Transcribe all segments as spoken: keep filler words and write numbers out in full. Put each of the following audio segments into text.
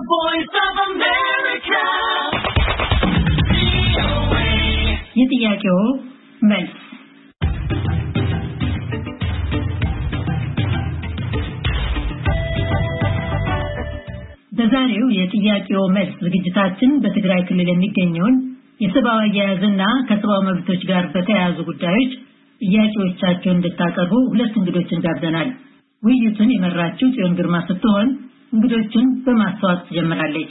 voice of America. የጥያቄው መልስ በዛሬው የጥያቄው መልስ ዝግጅታችን በትግራይ ክልል የሚገኘውን የሰብአዊ አያያዝና ከሰብአዊ መብቶች ጋር በተያያዙ ጉዳዮች ጥያቄዎቻቸውን እንድታቀርቡ ሁለት እንግዶችን ጋብዘናል። ውይይቱን የመራችው ጽዮን ግርማ ስትሆን እንግዶቹን በማስተዋወቅ ትጀምራለች።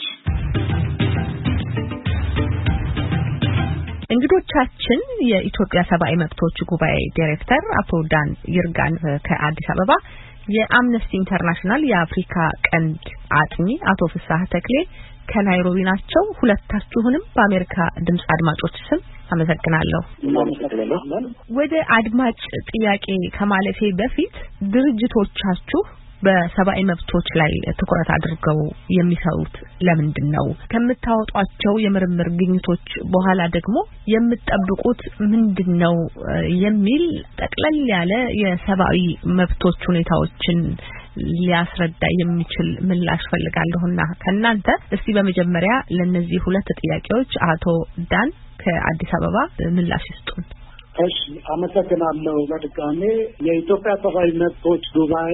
እንግዶቻችን የኢትዮጵያ ሰብአዊ መብቶች ጉባኤ ዳይሬክተር አቶ ዳን ይርጋን ከአዲስ አበባ፣ የአምነስቲ ኢንተርናሽናል የአፍሪካ ቀንድ አጥኚ አቶ ፍሳህ ተክሌ ከናይሮቢ ናቸው። ሁለታችሁንም በአሜሪካ ድምጽ አድማጮች ስም አመሰግናለሁ። ወደ አድማጭ ጥያቄ ከማለፌ በፊት ድርጅቶቻችሁ በሰብአዊ መብቶች ላይ ትኩረት አድርገው የሚሰሩት ለምንድን ነው? ከምታወጧቸው የምርምር ግኝቶች በኋላ ደግሞ የምትጠብቁት ምንድነው የሚል ጠቅለል ያለ የሰብአዊ መብቶች ሁኔታዎችን ሊያስረዳ የሚችል ምላሽ ፈልጋለሁና ከናንተ እስቲ በመጀመሪያ ለነዚህ ሁለት ጥያቄዎች አቶ ዳን ከአዲስ አበባ ምላሽ ይስጡን። እሺ፣ አመሰግናለሁ። በድጋሜ የኢትዮጵያ ሰብአዊ መብቶች ጉባኤ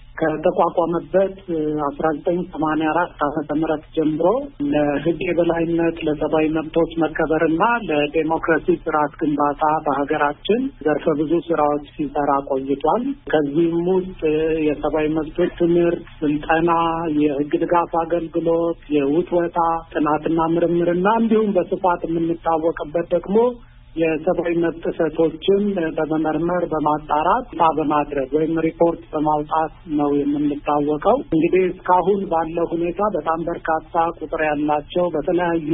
ከተቋቋመበት አስራ ዘጠኝ ሰማንያ አራት ዓመተ ምህረት ጀምሮ ለሕግ የበላይነት ለሰብአዊ መብቶች መከበርና ለዲሞክራሲ ስርዓት ግንባታ በሀገራችን ዘርፈ ብዙ ስራዎች ሲሰራ ቆይቷል። ከዚህም ውስጥ የሰብአዊ መብቶች ትምህርት፣ ስልጠና፣ የሕግ ድጋፍ አገልግሎት፣ የውትወታ ጥናትና ምርምርና እንዲሁም በስፋት የምንታወቅበት ደግሞ የሰብአዊ መብት ጥሰቶችን በመመርመር በማጣራት ታ በማድረግ ወይም ሪፖርት በማውጣት ነው የምንታወቀው። እንግዲህ እስካሁን ባለው ሁኔታ በጣም በርካታ ቁጥር ያላቸው በተለያዩ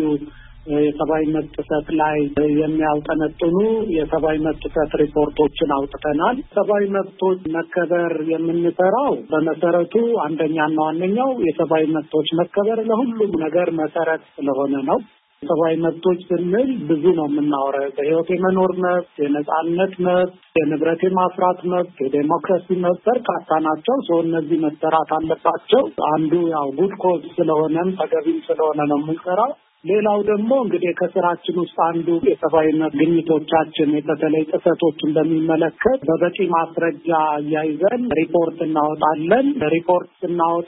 የሰብአዊ መብት ጥሰት ላይ የሚያውጠነጥኑ የሰብአዊ መብት ጥሰት ሪፖርቶችን አውጥተናል። ሰብአዊ መብቶች መከበር የምንሰራው በመሰረቱ አንደኛና ዋነኛው የሰብአዊ መብቶች መከበር ለሁሉም ነገር መሰረት ስለሆነ ነው። ሰብአዊ መብቶች ስንል ብዙ ነው የምናወራው። በህይወት የመኖር መብት፣ የነጻነት መብት፣ የንብረት የማፍራት መብት፣ የዴሞክራሲ መብት በርካታ ናቸው። ሰው እነዚህ መሰራት አለባቸው። አንዱ ያው ጉድ ኮዝ ስለሆነም ተገቢም ስለሆነ ነው የምንሰራው። ሌላው ደግሞ እንግዲህ ከስራችን ውስጥ አንዱ የሰብአዊ መብት ግኝቶቻችን በተለይ ጥሰቶችን በሚመለከት በበቂ ማስረጃ አያይዘን ሪፖርት እናወጣለን። ሪፖርት ስናወጣ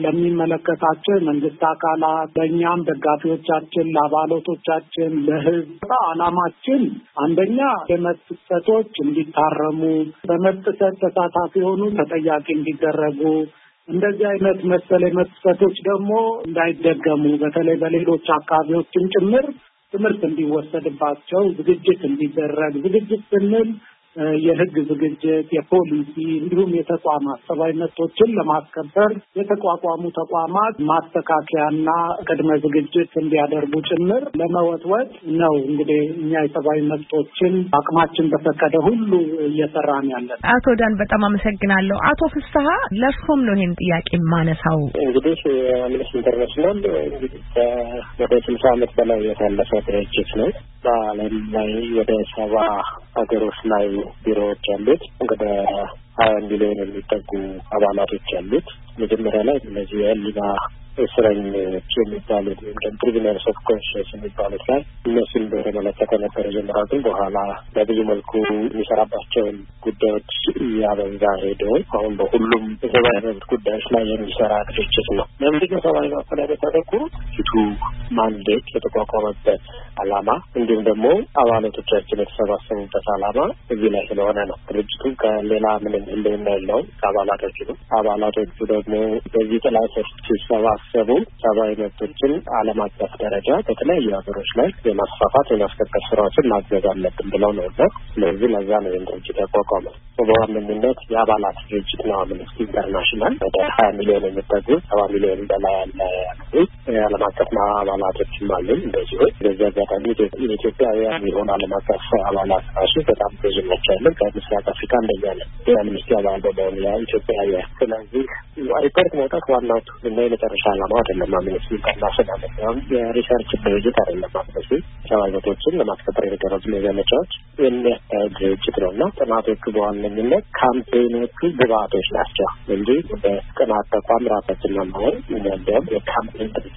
ለሚመለከታቸው የመንግስት አካላት፣ ለእኛም ደጋፊዎቻችን፣ ለአባላቶቻችን፣ ለህዝብ ዓላማችን አንደኛ የመብት ጥሰቶች እንዲታረሙ፣ በመብት ጥሰት ተሳታፊ የሆኑ ተጠያቂ እንዲደረጉ፣ እንደዚህ አይነት መሰል መጥፋቶች ደግሞ እንዳይደገሙ በተለይ በሌሎች አካባቢዎችም ጭምር ትምህርት እንዲወሰድባቸው ዝግጅት እንዲደረግ ዝግጅት ስንል የህግ ዝግጅት፣ የፖሊሲ እንዲሁም የተቋማት ሰብአዊ መብቶችን ለማስከበር የተቋቋሙ ተቋማት ማስተካከያና ቅድመ ዝግጅት እንዲያደርጉ ጭምር ለመወትወት ነው። እንግዲህ እኛ የሰብአዊ መብቶችን አቅማችን በፈቀደ ሁሉ እየሰራን ያለን። አቶ ዳን በጣም አመሰግናለሁ። አቶ ፍስሐ ለርሶም ነው ይሄን ጥያቄ ማነሳው። እንግዲህ አምነስቲ ኢንተርናሽናል እንግዲህ ወደ ስልሳ ዓመት በላይ ያለፈ ድርጅት ነው። በዓለም ላይ ወደ ሰባ ሀገሮች ላይ ቢሮዎች ያሉት ወደ ሀያ ሚሊዮን የሚጠጉ አባላቶች ያሉት መጀመሪያ ላይ እነዚህ የሊባ እስረኞች የሚባሉት ወይም ፕሪዝነርስ ኦፍ ኮንሽንስ የሚባሉት ላይ እነሱን በተመለከተ ነበር የጀመረው። ግን በኋላ በብዙ መልኩ የሚሰራባቸውን ጉዳዮች ያበዛ ሄዶ አሁን በሁሉም የሰብአዊ መብት ጉዳዮች ላይ የሚሰራ ድርጅት ነው። ለምንድነው ሰብአዊ መብት ላይ በተደረጉ ፊቱ ማንዴት የተቋቋመበት ዓላማ እንዲሁም ደግሞ አባላቶቻችን የተሰባሰቡበት ዓላማ እዚህ ላይ ስለሆነ ነው። ድርጅቱ ከሌላ ምንም ህልውና የለውም። ከአባላቶቹ ነው። አባላቶቹ ደግሞ በዚህ ጥላ ስር ሲሰባሰቡ ሰብአዊ መብቶችን ዓለም አቀፍ ደረጃ በተለያዩ ሀገሮች ላይ የማስፋፋት የማስከበር ስራዎችን ማገዝ አለብን ብለው ነው። ስለዚህ ለዛ ነው ድርጅት ያቋቋመው። በዋነኝነት የአባላት ድርጅት ነው አምነስቲ ኢንተርናሽናል። ወደ ሀያ ሚሊዮን የሚጠጉ ሰባ ሚሊዮን በላይ ያለ የዓለም አቀፍ አባላቶችም አሉ። እንደዚሁ በዚህ አጋጣሚ የኢትዮጵያውያን የሆኑ ዓለም አቀፍ አባላት ራሱ በጣም ብዙ ናቸው። ከምስራቅ አፍሪካ አንደኛ ነው የአምነስቲ አባል በመሆኑ ኢትዮጵያውያን። ስለዚህ ሪፖርት መውጣት ዋናው እና የመጨረሻ ዓላማው አይደለም። አምነስቲ ኢንተርናሽናል ነው የሪሰርች ድርጅት አይደለም። አምነስቲ ሰብአዊ መብቶችን ለማስከበር የተደረጉ ዘመቻዎች የሚያካሄድ ድርጅት ነው እና ጥናቶቹ በዋነኝነት ካምፔኖቹ ግብአቶች ናቸው እንጂ በጥናት ተቋም ራሳችን ለመሆን እንዲያውም የካምፔን ድርጅት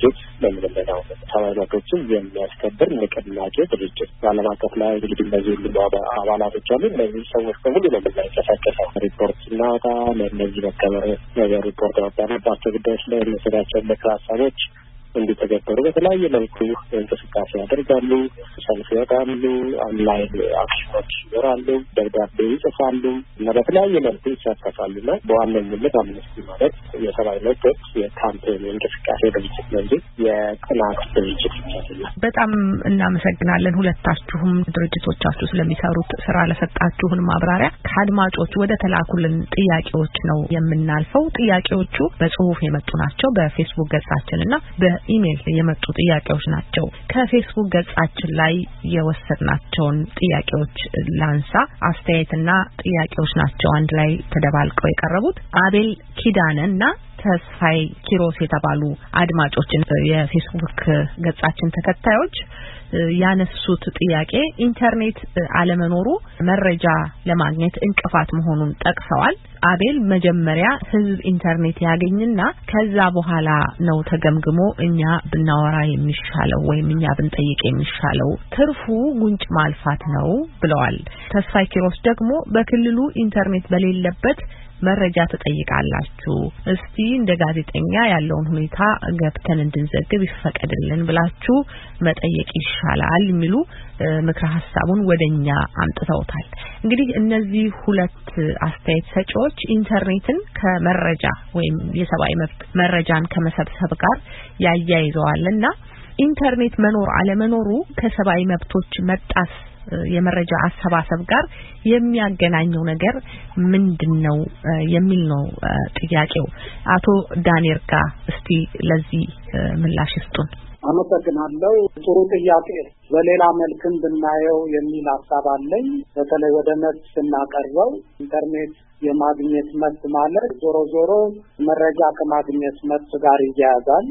ድርጅት ለምንለው ሰብአዊ መብቶችን የሚያስከብር ንቅናቄ ድርጅት በዓለም አቀፍ ላይ እንግዲህ እነዚህ ሁሉ አባላቶች አሉ። እነዚህ ሰዎች በሙሉ ነው የምናንቀሳቀሰው። ሪፖርት ስናወጣ ለእነዚህ መከበር ነገር ሪፖርት ያወጣንባቸው ጉዳዮች ላይ የሚሰራቸው ምክረ ሀሳቦች እንዲተገበሩ በተለያየ መልኩ እንቅስቃሴ ያደርጋሉ። ሰልፍ ይወጣሉ፣ ኦንላይን አክሽኖች ይኖራሉ፣ ደብዳቤ ይጽፋሉ እና በተለያየ መልኩ ይሳተፋሉና በዋነኝነት አምነስቲ ማለት የሰብአዊ መብቶች የካምፔን እንቅስቃሴ ድርጅት ነው እንጂ የጥናት ድርጅት ነው። በጣም እናመሰግናለን ሁለታችሁም ድርጅቶቻችሁ ስለሚሰሩት ስራ ለሰጣችሁን ማብራሪያ። ከአድማጮች ወደ ተላኩልን ጥያቄዎች ነው የምናልፈው። ጥያቄዎቹ በጽሁፍ የመጡ ናቸው። በፌስቡክ ገጻችንና በኢሜል የመጡ ጥያቄዎች ናቸው። ከፌስቡክ ገጻችን ላይ የወሰድናቸውን ጥያቄዎች ላንሳ። አስተያየትና ጥያቄዎች ናቸው አንድ ላይ ተደባልቀው የቀረቡት። አቤል ኪዳነና ተስፋይ ኪሮስ የተባሉ አድማጮችን የፌስቡክ ገጻችን ተከታዮች ያነሱት ጥያቄ ኢንተርኔት አለመኖሩ መረጃ ለማግኘት እንቅፋት መሆኑን ጠቅሰዋል። አቤል መጀመሪያ ህዝብ ኢንተርኔት ያገኝና ከዛ በኋላ ነው ተገምግሞ እኛ ብናወራ የሚሻለው ወይም እኛ ብንጠይቅ የሚሻለው፣ ትርፉ ጉንጭ ማልፋት ነው ብለዋል። ተስፋይ ኪሮስ ደግሞ በክልሉ ኢንተርኔት በሌለበት መረጃ ተጠይቃላችሁ፣ እስቲ እንደ ጋዜጠኛ ያለውን ሁኔታ ገብተን እንድንዘግብ ይፈቀድልን ብላችሁ መጠየቅ ይሻላል የሚሉ ምክረ ሐሳቡን ወደኛ አምጥተውታል። እንግዲህ እነዚህ ሁለት አስተያየት ሰጪዎች ኢንተርኔትን ከመረጃ ወይም የሰብአዊ መብት መረጃን ከመሰብሰብ ጋር ያያይዘዋልና ኢንተርኔት መኖር አለመኖሩ ከሰብአዊ መብቶች መጣስ የመረጃ አሰባሰብ ጋር የሚያገናኘው ነገር ምንድነው የሚል ነው ጥያቄው። አቶ ዳንኤል ጋ እስቲ ለዚህ ምላሽ ይስጡን። አመሰግናለሁ። ጥሩ ጥያቄ። በሌላ መልክም ብናየው የሚል ሐሳብ አለኝ። በተለይ ወደ መብት ስናቀርበው ኢንተርኔት የማግኘት መብት ማለት ዞሮ ዞሮ መረጃ ከማግኘት መብት ጋር ይያያዛል።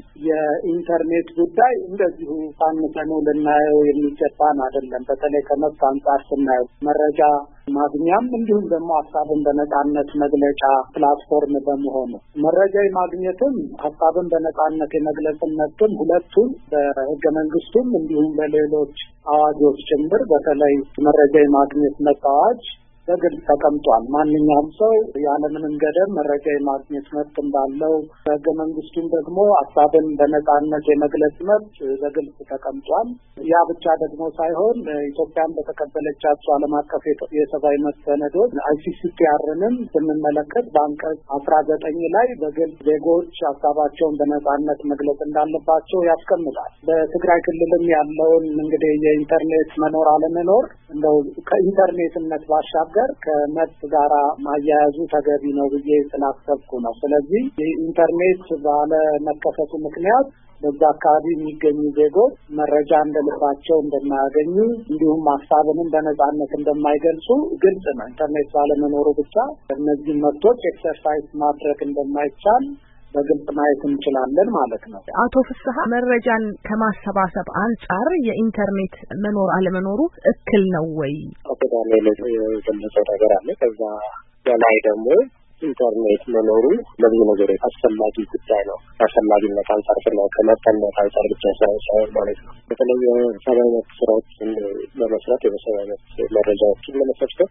የኢንተርኔት ጉዳይ እንደዚሁ ሳንሰኑ ልናየው የሚገባን አይደለም። በተለይ ከመብት አንጻር ስናየው መረጃ ማግኛም እንዲሁም ደግሞ ሐሳብን በነጻነት መግለጫ ፕላትፎርም በመሆኑ መረጃ ማግኘትም ሐሳብን በነጻነት የመግለጽነትም ሁለቱም በሕገ መንግስቱም እንዲሁም በሌሎች አዋጆች ጭምር በተለይ መረጃ የማግኘት መብት አዋጅ በግልጽ ተቀምጧል። ማንኛውም ሰው ያለምንም ገደብ መረጃ የማግኘት መብት እንዳለው፣ በሕገ መንግስቱም ደግሞ ሐሳብን በነጻነት የመግለጽ መብት በግልጽ ተቀምጧል። ያ ብቻ ደግሞ ሳይሆን ኢትዮጵያን በተቀበለቻቸው ዓለም አቀፍ የሰብአዊ መብት ሰነዶች አይሲሲፒአርንም ስንመለከት በአንቀጽ አስራ ዘጠኝ ላይ በግልጽ ዜጎች ሐሳባቸውን በነጻነት መግለጽ እንዳለባቸው ያስቀምጣል። በትግራይ ክልልም ያለውን እንግዲህ የኢንተርኔት መኖር አለመኖር እንደው ከኢንተርኔትነት ባሻገር ከመብት ጋራ ማያያዙ ተገቢ ነው ብዬ ስላሰብኩ ነው። ስለዚህ የኢንተርኔት ባለ መከፈቱ ምክንያት በዛ አካባቢ የሚገኙ ዜጎች መረጃ እንደልባቸው እንደማያገኙ እንዲሁም ሐሳብንም በነጻነት እንደማይገልጹ ግልጽ ነው። ኢንተርኔት ባለመኖሩ ብቻ እነዚህ መብቶች ኤክሰርሳይዝ ማድረግ እንደማይቻል በግልጽ ማየት እንችላለን ማለት ነው። አቶ ፍስሐ መረጃን ከማሰባሰብ አንጻር የኢንተርኔት መኖር አለመኖሩ እክል ነው ወይ? አቶ ዳንኤል የገለጸው ነገር አለ። ከዛ በላይ ደግሞ ኢንተርኔት መኖሩ ለብዙ ነገሮች አስፈላጊ ጉዳይ ነው። አስፈላጊነት አንጻር ስናየው ከመጠነት አንጻር ብቻ ሳይሆን ማለት ነው። በተለይ የሰብአዊ መብት ስራዎችን ለመስራት የሰብአዊ መብት መረጃዎችን ለመሰብሰብ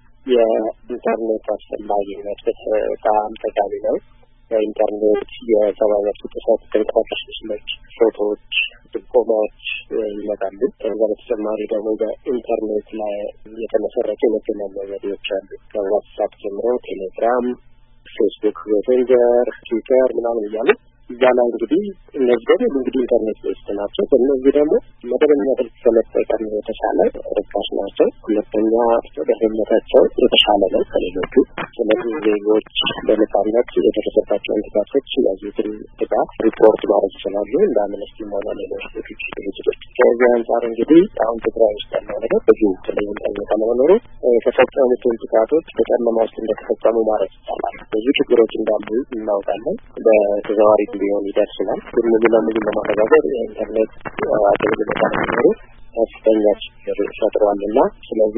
የኢንተርኔት አስፈላጊነት በጣም ጠቃሚ ነው። በኢንተርኔት የሰብአዊ መብት ጥሰት ተንቀሳቃሽ ምስሎች፣ ፎቶዎች፣ ጥቆማዎች ይመጣሉ። ከዛ በተጨማሪ ደግሞ በኢንተርኔት ላይ የተመሰረቱ የመገናኛ ዘዴዎች አሉ። ከዋትስአፕ ጀምሮ ቴሌግራም፣ ፌስቡክ፣ ሜሴንጀር፣ ትዊተር ምናምን እያሉ እዛ ላይ እንግዲህ እነዚህ ደግሞ እንግዲህ ኢንተርኔት ውስጥ ናቸው። እነዚህ ደግሞ መደበኛ ስልክ ከመጠቀም የተሻለ ርካሽ ናቸው። ሁለተኛ ደህንነታቸው የተሻለ ነው ከሌሎቹ። ስለዚህ ዜጎች በነጻነት የደረሰባቸውን ጥቃቶች ያዙትን ጥቃት ሪፖርት ማድረግ ይችላሉ እንደ አምነስቲም ሆነ ሌሎች ድርጅቶች። ከዚህ አንጻር እንግዲህ አሁን ትግራይ ውስጥ ያለው ነገር በዚሁ በተለይ ኢንተርኔት አለመኖሩ የተፈጸሙትን ጥቃቶች በጨለማ ውስጥ እንደተፈጸሙ ማለት ይቻላል። ብዙ ችግሮች እንዳሉ እናውቃለን። በተዘዋዋሪ ቢሆን ይደርስናል። ግን ሙሉ ለሙሉ ለማረጋገጥ የኢንተርኔት አገልግሎት አለመኖሩ ከፍተኛ ችግር ፈጥሯልና ስለዚህ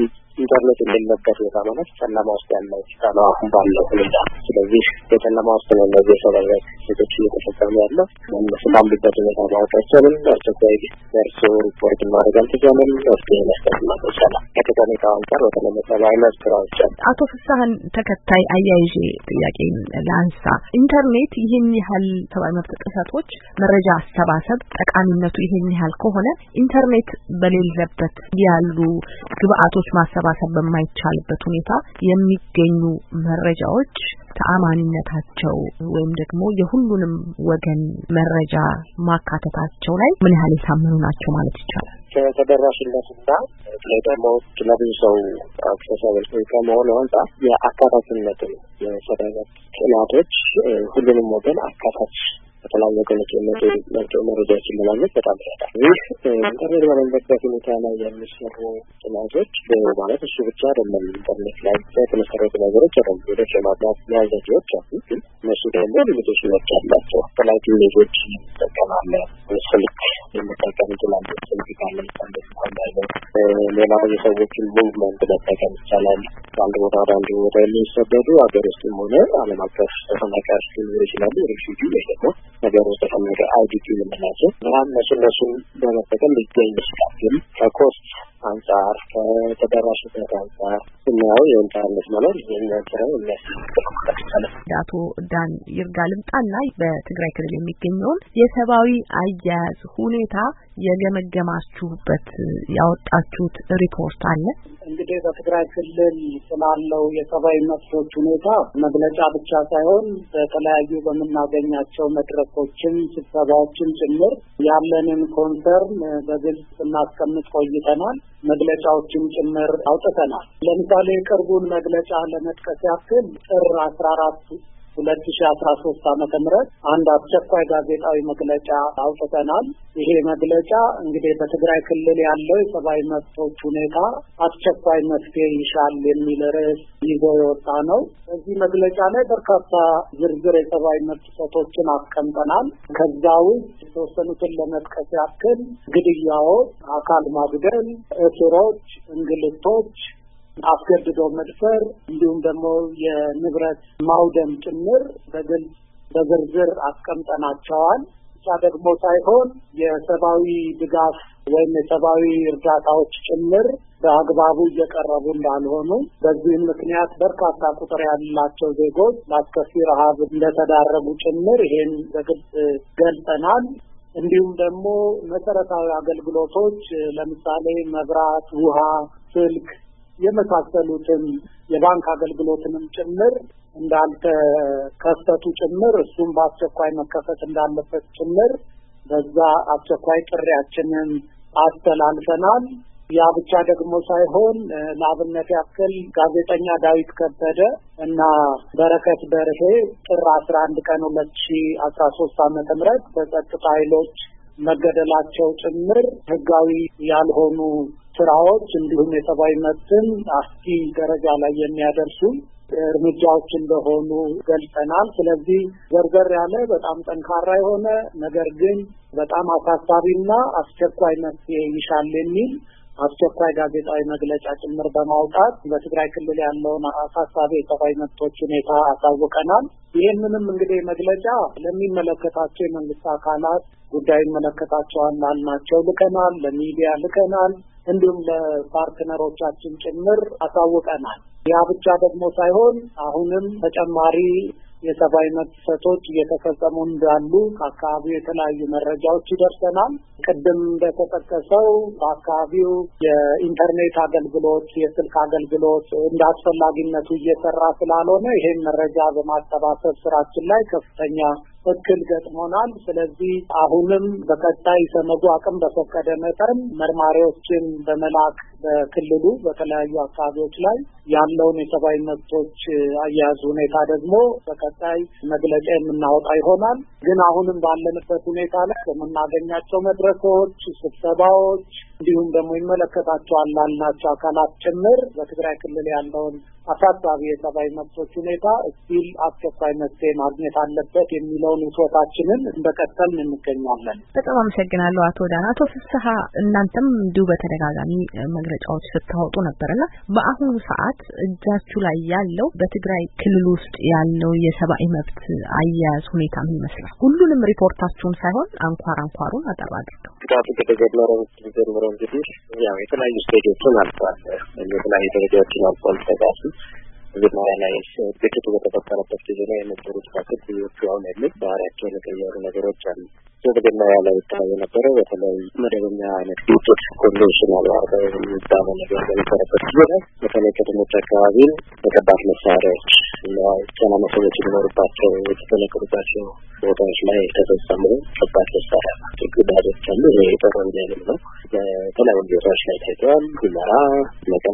ኢንተርኔት እንደሌለበት ሁኔታ ማለት ጨለማ ውስጥ ያለ ነው አሁን ባለው ሁኔታ። ስለዚህ የጨለማ ውስጥ ነው እነዚህ የሰብአዊ መብቶች እየተፈጸሙ ያለው። ስላሉበት ሁኔታ ማወቃቸውን አስቸኳይ ደርሶ ሪፖርት ማድረግ አልተቻለም። መፍትሄ መስጠት አልተቻለም። ከጠቀሜታ አንጻር በተለይ ሰብአዊ መብት ስራዎች አቶ ፍስሐን ተከታይ አያይዤ ጥያቄ ላንሳ። ኢንተርኔት ይህን ያህል ሰብአዊ መብት ጥሰቶች መረጃ አሰባሰብ ጠቃሚነቱ ይህን ያህል ከሆነ ኢንተርኔት በሌለበት ያሉ ግብአቶች ማሰባሰብ በማይቻልበት ሁኔታ የሚገኙ መረጃዎች ተአማኒነታቸው ወይም ደግሞ የሁሉንም ወገን መረጃ ማካተታቸው ላይ ምን ያህል የታመኑ ናቸው ማለት ይቻላል? ከተደራሽነትና ደግሞ ለብዙ ሰው አክሰሳብል ከመሆኑ አንጻር የአካታችነትን የሰብአዊ መብት ጥናቶች ሁሉንም ወገን አካታች በተለያዩ ወገኖች የሚመጡ መረጃዎችን ለማግኘት በጣም ይረዳል። ይህ ኢንተርኔት በሌለበት ሁኔታ ላይ የሚሰሩ ጥናቶች ማለት እሱ ብቻ አይደለም። ኢንተርኔት ላይ የተመሰረቱ ነገሮች አይደለም። ሌሎች የማጥናት መያዣዎች አሉ፣ ግን እነሱ ደግሞ ሊሚቴሽኖች አላቸው። የተለያዩ ሌሎች እንጠቀማለን። ስልክ ልንጠቀም እንችላለን። ስልክ ካለን ኢንተርኔት ካለን ሌላው የሰዎችን ሙቭመንት መጠቀም ይቻላል። ከአንድ ቦታ ወደ አንድ ቦታ የሚሰደዱ ሀገር ውስጥም ሆነ ዓለም አቀፍ ተፈናቃዮች ሊኖሩ ይችላሉ። ሪፊውጂ ወይ ደግሞ ነገር ውስጥ ተፈናቃይ አይዲፒ የምንላቸው እነሱ እነሱን በመጠቀም ሊገኝ ይችላል። ግን ከኮስት አንጻር ከተደራሽነት አንጻር ስናየው የኢንተርኔት መኖር ይህንን ስራ የሚያስፈልግ አቶ ዳን ይርጋ ልምጣና በትግራይ ክልል የሚገኘውን የሰብአዊ አያያዝ ሁኔታ የገመገማችሁበት ያወጣችሁት ሪፖርት አለ? እንግዲህ በትግራይ ክልል ስላለው የሰብአዊ መብቶች ሁኔታ መግለጫ ብቻ ሳይሆን በተለያዩ በምናገኛቸው መድረኮችም ስብሰባዎችም ጭምር ያለንን ኮንሰርን በግልጽ እናስቀምጥ ቆይተናል። መግለጫዎችም ጭምር አውጥተናል። ለምሳሌ ቅርቡን መግለጫ ለመጥቀስ ያክል ጥር አስራ አራት ሁለት ሺህ አስራ ሶስት ዓመተ ምህረት አንድ አስቸኳይ ጋዜጣዊ መግለጫ አውጥተናል። ይሄ መግለጫ እንግዲህ በትግራይ ክልል ያለው የሰብአዊ መብቶች ሁኔታ አስቸኳይ መፍትሄ ይሻል የሚል ርዕስ ይዞ የወጣ ነው። በዚህ መግለጫ ላይ በርካታ ዝርዝር የሰብአዊ መብት ጥሰቶችን አስቀምጠናል። ከዛ ውስጥ የተወሰኑትን ለመጥቀስ ያክል ግድያዎች፣ አካል ማጉደል፣ እስሮች፣ እንግልቶች፣ አስገድዶ መድፈር እንዲሁም ደግሞ የንብረት ማውደም ጭምር በግልጽ በዝርዝር አስቀምጠናቸዋል። ብቻ ደግሞ ሳይሆን የሰብአዊ ድጋፍ ወይም የሰብአዊ እርዳታዎች ጭምር በአግባቡ እየቀረቡ እንዳልሆኑ፣ በዚህም ምክንያት በርካታ ቁጥር ያላቸው ዜጎች ለአስከፊ ረሃብ እንደተዳረጉ ጭምር ይሄን በግልጽ ገልጸናል። እንዲሁም ደግሞ መሰረታዊ አገልግሎቶች ለምሳሌ መብራት፣ ውሃ፣ ስልክ የመሳሰሉትን የባንክ አገልግሎትንም ጭምር እንዳልተከፈቱ ጭምር እሱም በአስቸኳይ መከፈት እንዳለበት ጭምር በዛ አስቸኳይ ጥሪያችንን አስተላልፈናል። ያ ብቻ ደግሞ ሳይሆን ለአብነት ያክል ጋዜጠኛ ዳዊት ከበደ እና በረከት በርሄ ጥር አስራ አንድ ቀን ሁለት ሺህ አስራ ሶስት ዓመተ ምህረት በጸጥታ ኃይሎች መገደላቸው ጭምር ህጋዊ ያልሆኑ ስራዎች እንዲሁም የሰብአዊ መብትን አስጊ ደረጃ ላይ የሚያደርሱ እርምጃዎች እንደሆኑ ገልጸናል። ስለዚህ ዘርዘር ያለ በጣም ጠንካራ የሆነ ነገር ግን በጣም አሳሳቢና አስቸኳይ መፍትሄ ይሻል የሚል አስቸኳይ ጋዜጣዊ መግለጫ ጭምር በማውጣት በትግራይ ክልል ያለውን አሳሳቢ የሰብአዊ መብቶች ሁኔታ አሳውቀናል። ይህንንም እንግዲህ መግለጫ ለሚመለከታቸው የመንግስት አካላት ጉዳይ ይመለከታቸዋል ላልናቸው ልከናል፣ ለሚዲያ ልከናል፣ እንዲሁም ለፓርትነሮቻችን ጭምር አሳውቀናል። ያ ብቻ ደግሞ ሳይሆን አሁንም ተጨማሪ የሰብአዊ መብት ጥሰቶች እየተፈጸሙ እንዳሉ ከአካባቢው የተለያዩ መረጃዎች ይደርሰናል። ቅድም እንደተጠቀሰው በአካባቢው የኢንተርኔት አገልግሎት፣ የስልክ አገልግሎት እንዳስፈላጊነቱ እየሰራ ስላልሆነ ይሄን መረጃ በማሰባሰብ ስራችን ላይ ከፍተኛ እክል ገጥሞናል። ስለዚህ አሁንም በቀጣይ ሰነዱ አቅም በፈቀደ መጠን መርማሪዎችን በመላክ በክልሉ በተለያዩ አካባቢዎች ላይ ያለውን የሰብአዊ መብቶች አያያዝ ሁኔታ ደግሞ በቀጣይ መግለጫ የምናወጣ ይሆናል። ግን አሁንም ባለንበት ሁኔታ ላይ በምናገኛቸው መድረኮች፣ ስብሰባዎች እንዲሁም ደግሞ ይመለከታቸዋል ላልናቸው አካላት ጭምር በትግራይ ክልል ያለውን አሳሳቢ የሰብአዊ መብቶች ሁኔታ እስቲል አስቸኳይ መፍትሄ ማግኘት አለበት የሚለውን ውሳታችንን እንደቀጠልን እንገኛለን። በጣም አመሰግናለሁ አቶ ዳን። አቶ ፍስሐ እናንተም እንዲሁ በተደጋጋሚ መግለጫዎች ስታወጡ ነበርና በአሁኑ ሰዓት እጃችሁ ላይ ያለው በትግራይ ክልል ውስጥ ያለው የሰብአዊ መብት አያያዝ ሁኔታ ምን ይመስላል? ሁሉንም ሪፖርታችሁን ሳይሆን አንኳር አንኳሩን አጠር አድርገው። ጥቃቱ ከተጀመረ ጀምሮ እንግዲህ ያው የተለያዩ ስቴጆችን አልፏል። የተለያዩ ደረጃዎችን አልፏል። ተጋሱ መጀመሪያ ላይ ግጭቱ በተፈጠረበት ጊዜ ላይ የነበሩ ጥቃቶች ብዙዎቹ አሁን ያሉት ባህሪያቸውን የቀየሩ ነገሮች አሉ። መጀመሪያ ላይ ይታይ የነበረው በተለይ መደበኛ አይነት ግጭት ኮንቬንሽናል ዋር የሚባለው ነገር በነበረበት ጊዜ ላይ በተለይ ከተሞች አካባቢ በከባድ መሳሪያዎች እና ሰላም ሰዎች የሚኖሩባቸው የተፈለቀሉባቸው ቦታዎች ላይ የተፈጸሙ ከባድ መሳሪያ ጉዳቶች አሉ። ይሄ የጦር ወንጀል ነው። በተለያዩ ቦታዎች ላይ ታይተዋል። ሁመራ፣ መቀሌ፣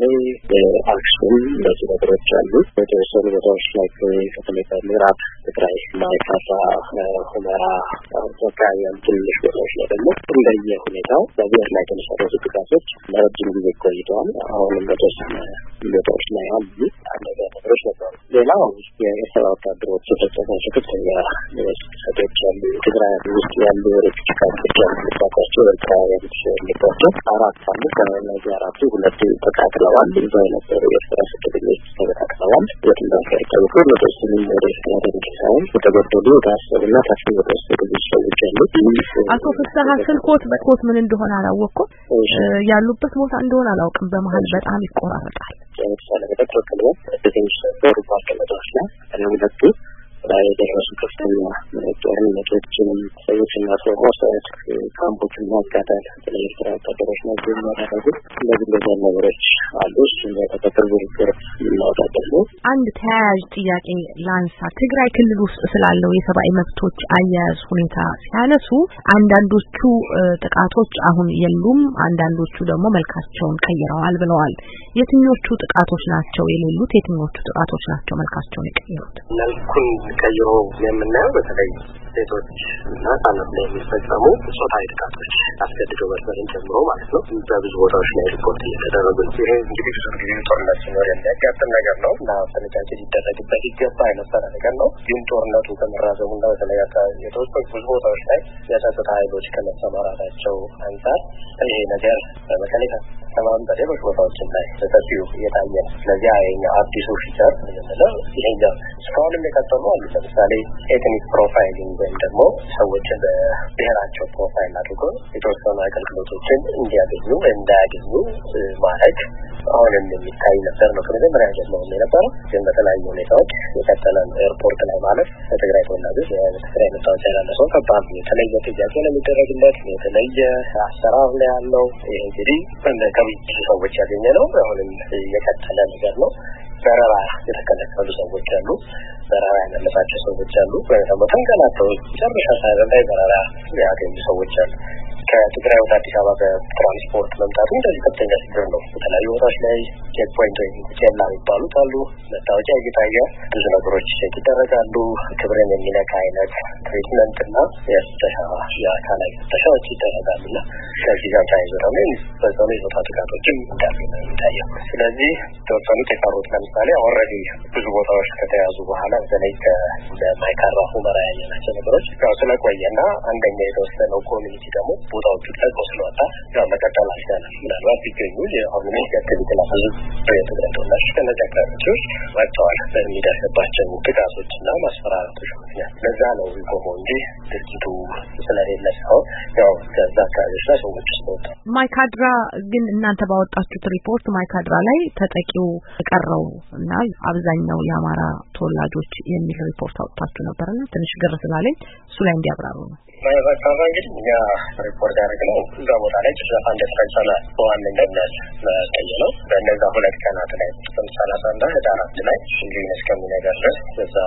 አክሱም እንደዚህ ነገሮች አሉ። በተወሰኑ ቦታዎች ላይ ከተለይ ምዕራብ ትግራይ ማይካድራ፣ ሁመራ አካባቢ ያሉ ትንሽ ቦታዎች ላይ ደግሞ እንደየ ሁኔታው በብሔር ላይ የተመሰረቱ ጥቃቶች ለረጅም ጊዜ ቆይተዋል። አሁንም በተወሰነ ቦታዎች ላይ አሉ አንዳንድ ነገሮች ነበሩ። ሌላው የኤርትራ ወታደሮች የተፈጸሙ ከፍተኛ ጥቃቶች አሉ። ትግራይ ውስጥ ያሉ ሬፊጂ ካምፖች ያሉባቸው ኤርትራውያን ያሉባቸው አራት አሉ። ከእነዚህ አራቱ ሁለቱ ተቃጥለዋል። እዛ የነበሩ የኤርትራ ስደተኞች ተቃጥለዋል። በትንባከር ታውቆ ለተወሰኑ ወደ ኤርትራ ተንቀሳቀሱ የተገደሉ የታሰሩና ታፍነው የተወሰዱ ሰዎች አሉ። አቶ ፍስሐ ስልኮት በኮት ምን እንደሆነ አላወቅኩም። ያሉበት ቦታ እንደሆነ አላውቅም። በመሃል በጣም ይቆራረጣል። ለምሳሌ በተከታተለ በትንሽ ሰው ባርከለታች ላይ ሁለቱ ላይ ደረሱ ከፍተኛ ጦርነቶችን ሰዎችና ሰዎች ካምፖችን ማቃጠል ለኤርትራ ወታደሮች ናቸው የሚያደርጉት። እነዚህ እንደዚህ ነገሮች አሉ። እሱን በተከታተል ሪፖርት እናወጣለን ነው። አንድ ተያያዥ ጥያቄ ላንሳ። ትግራይ ክልል ውስጥ ስላለው የሰብአዊ መብቶች አያያዝ ሁኔታ ሲያነሱ አንዳንዶቹ ጥቃቶች አሁን የሉም፣ አንዳንዶቹ ደግሞ መልካቸውን ቀይረዋል ብለዋል። የትኞቹ ጥቃቶች ናቸው የሌሉት? የትኞቹ ጥቃቶች ናቸው መልካቸውን የቀየሩት? መልኩን ቀይሮ የምናየው በተለይ ሴቶች እና ህጻናት ላይ የሚፈጸሙ ጾታዊ ጥቃቶች አስገድዶ መድፈርን ጨምሮ ማለት ነው በብዙ ቦታዎች ላይ ሪፖርት እየተደረጉ ነው። ይሄ እንግዲህ ብዙ ጊዜ ጦርነት ሲኖር የሚያጋጥም ነገር ነው እና ጥንቃቄ ሊደረግበት ይገባ የነበረ ነገር ነው። ግን ጦርነቱ ከመራዘሙና በተለይ የተወሰኑ ብዙ ቦታዎች ላይ የጸጥታ ኃይሎች ከመሰማራታቸው አንጻር ይሄ ነገር በተለይ ከማን በሌሎች ቦታዎችን ላይ ተሰፊው እየታየ ነው። ስለዚህ ይሄኛው አዲሱ ፊቸር ምንድነው? ይሄኛው እስካሁንም የቀጠሉ አሉ። ለምሳሌ ኤትኒክ ፕሮፋይሊንግ ወይም ደግሞ ሰዎችን በብሔራቸው ፕሮፋይል አድርጎ የተወሰኑ አገልግሎቶችን እንዲያገኙ ወይም እንዳያገኙ ማድረግ አሁንም የሚታይ ነገር ነው። ከመጀመሪያ ጀምሮ የነበረው ግን በተለያዩ ሁኔታዎች የቀጠለ ነው። ኤርፖርት ላይ ማለት በትግራይ ተወላጆች የትግራይ መታወቂያ ያለው ሰው ከባድ የተለየ ጥያቄ ነው የሚደረግለት፣ የተለየ አሰራር ላይ ያለው። ይሄ እንግዲህ ከብዙ ሰዎች ያገኘ ነው። አሁንም የቀጠለ ነገር ነው። በረራ የተከለከሉ ሰዎች አሉ። በረራ ያመለጣቸው ሰዎች አሉ። ደግሞ ተንገላተው ጨርሻ ሳይሆን ላይ በረራ ያገኙ ሰዎች አሉ። ከትግራይ ወደ አዲስ አበባ በትራንስፖርት መምጣቱ እንደዚህ ከፍተኛ ችግር ነው። የተለያዩ ቦታዎች ላይ ቼክ ፖይንት ወይም ኬላ የሚባሉት አሉ። መታወቂያ እየታየ ብዙ ነገሮች ቼክ ይደረጋሉ። ክብርን የሚነካ አይነት ትሪትመንት እና የፍተሻ የአካላዊ ፍተሻዎች ይደረጋሉና ከዚህ ጋር ተያይዞ ደግሞ በዛው ላይ የጾታ ጥቃቶችም እንዳሉ ነው የሚታየው። ስለዚህ የተወሰኑት የቀሩት ለምሳሌ ኦልሬዲ ብዙ ቦታዎች ከተያዙ በኋላ በተለይ ከማይካድራ ሁመራ ያየናቸው ነገሮች ያው ስለቆየና አንደኛ የተወሰነው ኮሚኒቲ ደግሞ ቦታዎቹ ጠቆ ስለወጣ ያው መቀጠል አልቻለም። ምናልባት ቢገኙ አሁንም ይቀጥል ይችላል። የትግራይ ተወላጆች ከነዚህ አካባቢዎች ወጥተዋል በሚደርስባቸው ጥቃቶችና ማስፈራራቶች ምክንያት። ለዛ ነው ቆሞ እንጂ ድርጊቱ ስለሌለ ሰው ያው ከዛ አካባቢዎች ላይ ሰዎች ወጥተዋል። ማይካድራ ግን እናንተ ባወጣችሁት ሪፖርት ማይካድራ ላይ ተጠቂው ቀረው እና አብዛኛው የአማራ ተወላጆች የሚል ሪፖርት አውጥታችሁ ነበርና ትንሽ ግር ስላለኝ እሱ ላይ እንዲያብራሩ ነው። ማይካድራ እንግዲህ እኛ ሪፖርት ያደረግነው እዛ ቦታ ላይ ጭፍጨፋ እንደተፈጸመ በዋነኝነት ነው። በእነዛ ሁለት ቀናት ላይ ሰላሳ አንድ ህዳር አንድ ላይ እንግዲህ እስከሚነገር ድረስ እዛ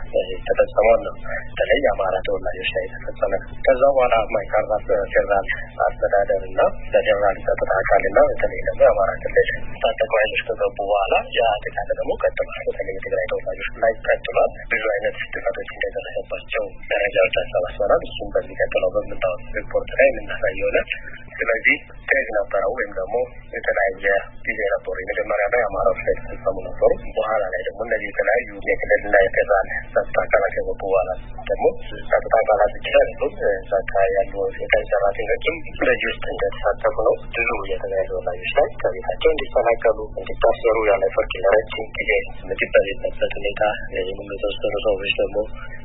የተፈጸመው ነው። በተለይ የአማራ ተወላጆች ላይ የተፈጸመ ከዛ በኋላ ማይካድራ ፌደራል አስተዳደር እና በፌደራል ጸጥታ አካልና በተለይ ደግሞ የአማራ ክልል ታጠቁ ኃይሎች ከገቡ በኋላ ያ ጥቃት ደግሞ ቀጥሏል። በተለይ የትግራይ ተወላጆች ላይ ቀጥሏል። ብዙ አይነት ጥቃቶች እንደደረሰባቸው ደረጃዎች አሰባስበናል። እሱም በሚቀጥለው በምንታወቅ ሪፖርት ላይ የምናሳየው ነው። ስለዚህ ፌዝ ነበረው ወይም ደግሞ የተለያየ ጊዜ ነበሩ። የመጀመሪያ ላይ አማራ ፌዝ ተሰሙ ነበሩ። በኋላ ላይ ደግሞ እነዚህ የተለያዩ የክልልና የፌዴራል ጸጥታ አካላት የገቡ በኋላ ደግሞ ጸጥታ አካላት ብቻ አይደሉም፣ ጸጥታ ያሉ የቀን ሰራተኞችም በዚህ ውስጥ እንደተሳተፉ ነው። ብዙ የተለያዩ ወላጆች ላይ ከቤታቸው እንዲፈናቀሉ እንዲታሰሩ ያለ ፍርድ ለረጅም ጊዜ ምግብ በሌለበት ሁኔታ የሚመዘሰሩ ሰዎች ደግሞ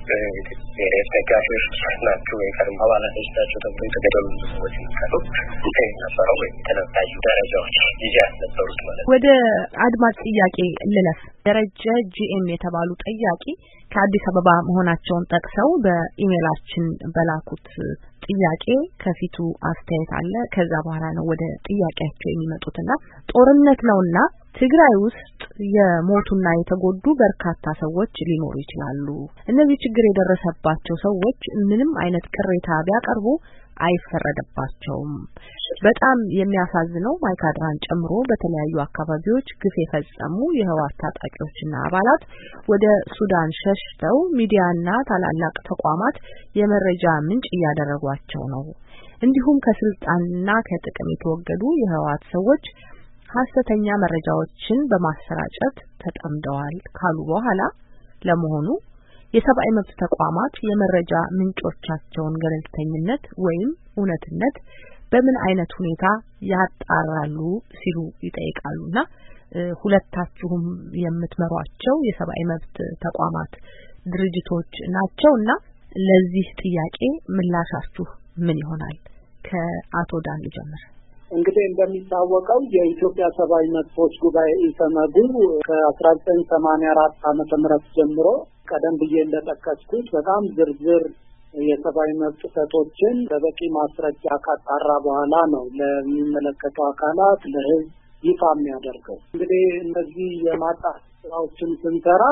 የሬት ደጋፊዎች ናቸው ወይ ቀድሞ አባላቶች ናቸው ተብሎ የተገደሉ ሰዎች ናቸው ነበረው ወይ የተለያዩ ደረጃዎች ይዛ ነበሩት ማለት ነው። ወደ አድማጭ ጥያቄ ልለፍ። ደረጃ ጂኤም የተባሉ ጥያቄ ከአዲስ አበባ መሆናቸውን ጠቅሰው በኢሜይላችን በላኩት ጥያቄ ከፊቱ አስተያየት አለ። ከዛ በኋላ ነው ወደ ጥያቄያቸው የሚመጡትና ጦርነት ነውና ትግራይ ውስጥ የሞቱና የተጎዱ በርካታ ሰዎች ሊኖሩ ይችላሉ። እነዚህ ችግር የደረሰባቸው ሰዎች ምንም አይነት ቅሬታ ቢያቀርቡ አይፈረደባቸውም። በጣም የሚያሳዝነው ማይካድራን ጨምሮ በተለያዩ አካባቢዎች ግፍ የፈጸሙ የህወሓት ታጣቂዎችና አባላት ወደ ሱዳን ሸሽተው ሚዲያና ታላላቅ ተቋማት የመረጃ ምንጭ እያደረጓቸው ነው። እንዲሁም ከስልጣንና ከጥቅም የተወገዱ የህወሓት ሰዎች ሐሰተኛ መረጃዎችን በማሰራጨት ተጠምደዋል ካሉ በኋላ ለመሆኑ የሰብአዊ መብት ተቋማት የመረጃ ምንጮቻቸውን ገለልተኝነት ወይም እውነትነት በምን አይነት ሁኔታ ያጣራሉ ሲሉ ይጠይቃሉና ሁለታችሁም የምትመሯቸው የሰብአዊ መብት ተቋማት ድርጅቶች ናቸውና ለዚህ ጥያቄ ምላሻችሁ ምን ይሆናል? ከአቶ ዳን ጀምር። እንግዲህ እንደሚታወቀው የኢትዮጵያ ሰብአዊ መብቶች ጉባኤ ኢሰመጉ ከአስራ ዘጠኝ ሰማንያ አራት ዓመተ ምህረት ጀምሮ ቀደም ብዬ እንደጠቀስኩት በጣም ዝርዝር የሰብአዊ መብት ጥሰቶችን በበቂ ማስረጃ ካጣራ በኋላ ነው ለሚመለከተው አካላት ለህዝብ ይፋ የሚያደርገው። እንግዲህ እነዚህ የማጣራት ስራዎችን ስንሰራ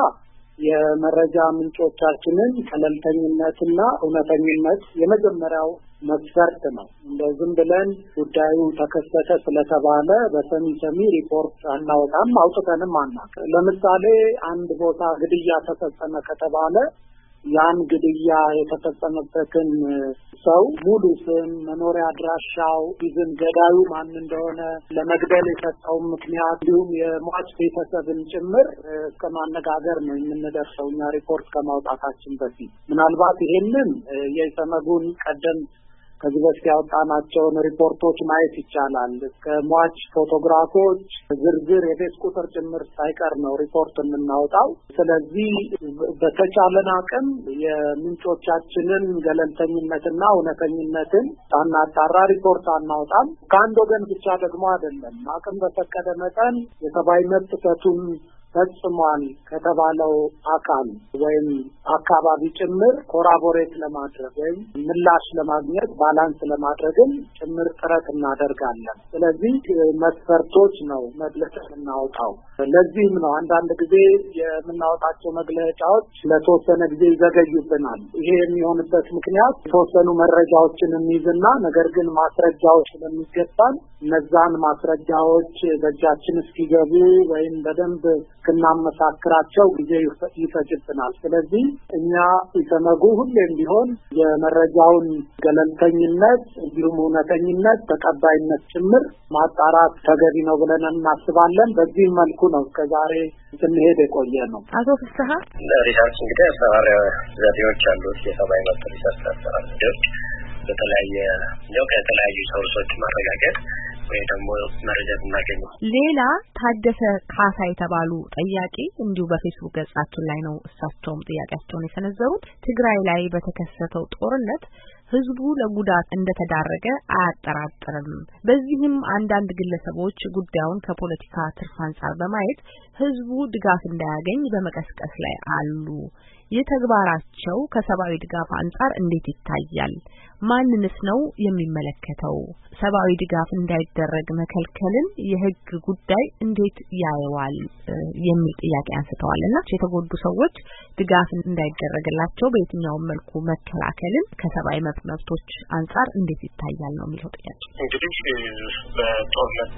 የመረጃ ምንጮቻችንን ገለልተኝነትና እውነተኝነት የመጀመሪያው መስፈርት ነው። እንደው ዝም ብለን ጉዳዩ ተከሰተ ስለተባለ በሰሚ ሰሚ ሪፖርት አናወጣም፣ አውጥተንም አናውቅም። ለምሳሌ አንድ ቦታ ግድያ ተፈጸመ ከተባለ ያን ግድያ የተፈጸመበትን ሰው ሙሉ ስም፣ መኖሪያ አድራሻው፣ ይዝን ገዳዩ ማን እንደሆነ ለመግደል የሰጠው ምክንያት እንዲሁም የሟች ቤተሰብን ጭምር እስከ ማነጋገር ነው የምንደርሰው እኛ ሪፖርት ከማውጣታችን በፊት። ምናልባት ይሄንን የኢሰመጉን ቀደም ከዚህ በፊት ያወጣናቸውን ሪፖርቶች ማየት ይቻላል። እስከ ሟች ፎቶግራፎች ዝርዝር የቤት ቁጥር ጭምር ሳይቀር ነው ሪፖርት የምናወጣው። ስለዚህ በተቻለን አቅም የምንጮቻችንን ገለልተኝነትና እውነተኝነትን ሳናጣራ ሪፖርት አናወጣም። ከአንድ ወገን ብቻ ደግሞ አይደለም። አቅም በፈቀደ መጠን የሰብአዊ መብት ጥሰቱን ፈጽሟል ከተባለው አካል ወይም አካባቢ ጭምር ኮራቦሬት ለማድረግ ወይም ምላሽ ለማግኘት ባላንስ ለማድረግም ጭምር ጥረት እናደርጋለን። ስለዚህ መስፈርቶች ነው መግለጫ የምናወጣው። ለዚህም ነው አንዳንድ ጊዜ የምናወጣቸው መግለጫዎች ለተወሰነ ጊዜ ይዘገዩብናል። ይሄ የሚሆንበት ምክንያት የተወሰኑ መረጃዎችን እንይዝና ነገር ግን ማስረጃዎች ስለሚገባን እነዛን ማስረጃዎች በእጃችን እስኪገቡ ወይም በደንብ እስክናመሳክራቸው ጊዜ ይፈጅብናል። ስለዚህ እኛ ኢሰመጉ ሁሌም ቢሆን የመረጃውን ገለልተኝነት እንዲሁም እውነተኝነት ተቀባይነት ጭምር ማጣራት ተገቢ ነው ብለን እናስባለን። በዚህ መልኩ ነው ከዛሬ ስንሄድ የቆየ ነው። አቶ ፍስሐ ሪሰርች እንግዲህ አሰራር ዘዴዎች አሉት። የሰብአዊ መብት ሪሰርች አሰራር ዘዴዎች በተለያየ ነው ከተለያዩ ሶርሶች ማረጋገጥ ወይ ደግሞ መረጃ እናገኝ። ሌላ ታደሰ ካሳ የተባሉ ጥያቄ እንዲሁ በፌስቡክ ገጻችን ላይ ነው እሳቸውም ጥያቄያቸውን የሰነዘሩት። ትግራይ ላይ በተከሰተው ጦርነት ህዝቡ ለጉዳት እንደተዳረገ አያጠራጥርም። በዚህም አንዳንድ ግለሰቦች ጉዳዩን ከፖለቲካ ትርፍ አንጻር በማየት ህዝቡ ድጋፍ እንዳያገኝ በመቀስቀስ ላይ አሉ። የተግባራቸው ከሰብአዊ ድጋፍ አንጻር እንዴት ይታያል? ማንንስ ነው የሚመለከተው? ሰብአዊ ድጋፍ እንዳይደረግ መከልከልን የህግ ጉዳይ እንዴት ያየዋል? የሚል ጥያቄ አንስተዋልና የተጎዱ ሰዎች ድጋፍ እንዳይደረግላቸው በየትኛው መልኩ መከላከልን ከሰብአዊ መብት መብቶች አንፃር እንዴት ይታያል ነው የሚለው ጥያቄ። እንግዲህ በጦርነት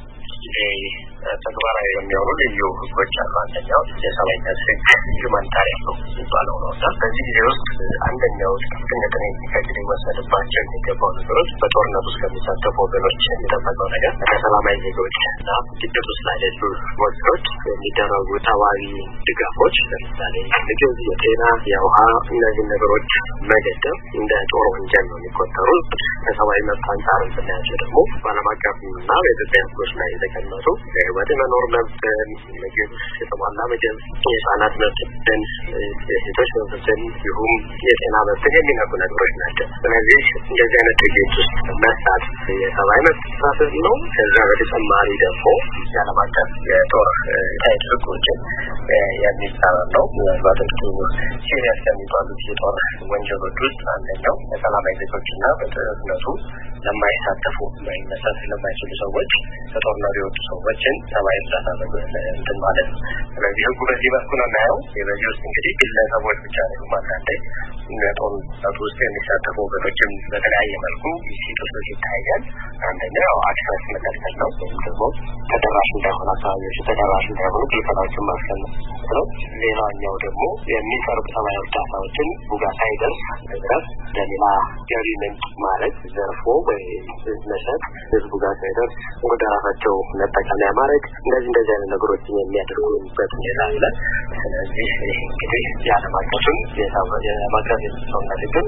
ተግባራዊ የሚሆኑ ልዩ ህጎች አሉ። አንደኛው የሰብአዊነት ህግ ሁማኒታሪያን ነው የሚባለው ነው እና በዚህ ጊዜ ውስጥ አንደኛው ጥንቃቄ ሊወሰድባቸው የሚገባው ነገሮች በጦርነት ውስጥ ከሚሳተፉ ወገኖች የሚጠበቀው ነገር ለሰላማዊ ዜጎች እና ግጭት ውስጥ ላሉ ወገኖች የሚደረጉ ሰብአዊ ድጋፎች ለምሳሌ ምግብ፣ የጤና፣ የውሃ እነዚህ ነገሮች መገደብ እንደ ጦር ወንጀል ነው የሚቆጠሩት። ከሰብአዊ መብት አንጻር ስናያቸው ደግሞ በዓለም አቀፍና በኢትዮጵያ ህጎች ላይ የተቀመጡ የህይወት መኖር መብትን፣ ምግብ፣ የተሟላ ምግብ፣ የህፃናት መብትን፣ የሴቶች መብትን ይሁን የጤና መብትን የሚነኩ ነገሮች ናቸው። ስለዚህ እንደዚህ አይነት ድርጊት ውስጥ መስራት የሰብአዊ መብት ጥሰት ነው። ከዛ በተጨማሪ ደግሞ የዓለም አቀፍ የጦር ህጎችን የሚጻረር ነው። በጥቅቱ ሲሪየስ ከሚባሉት የጦር ወንጀሎች ውስጥ አንደኛው የሰላማዊ ዜጎችና በጦርነቱ ለማይሳተፉ ወይም መሳተፍ ለማይችሉ ሰዎች በጦርነቱ የወጡ ሰዎችን ሰብአዊ እርዳታ እንትን ማለት ነው። ስለዚህ ህጉ በዚህ መልኩ ነው የሚያየው። በዚህ ውስጥ እንግዲህ ግለሰቦች ብቻ ነው ማለቴ በጦርነቱ ውስጥ የሚሳተፉ ወገኖችን በተለያየ መልኩ ሲጥሱት ይታያል። አንደኛው አክሰስ መከልከል ነው፣ ወይም ደግሞ ተደራሽ እንዳይሆን አካባቢዎች ተደራሽ እንዳይሆኑ ክልከላዎችን ማስቀመጥ ነው። ሌላኛው ደግሞ የሚቀርቡ ሰብአዊ እርዳታዎችን ጉጋ ሳይደርስ ድረስ ለሌላ ገቢ ምንጭ ማለት ዘርፎ ወይም መሸጥ ህዝቡ ጋር ሳይደርስ ወደ ራሳቸው መጠቀሚያ ማድረግ እንደዚህ እንደዚህ አይነት ነገሮችን የሚያደርጉበት ሁኔታ አለ። ስለዚህ እንግዲህ የዓለም አቀፍም የማቀፍ የሰውነት ህግም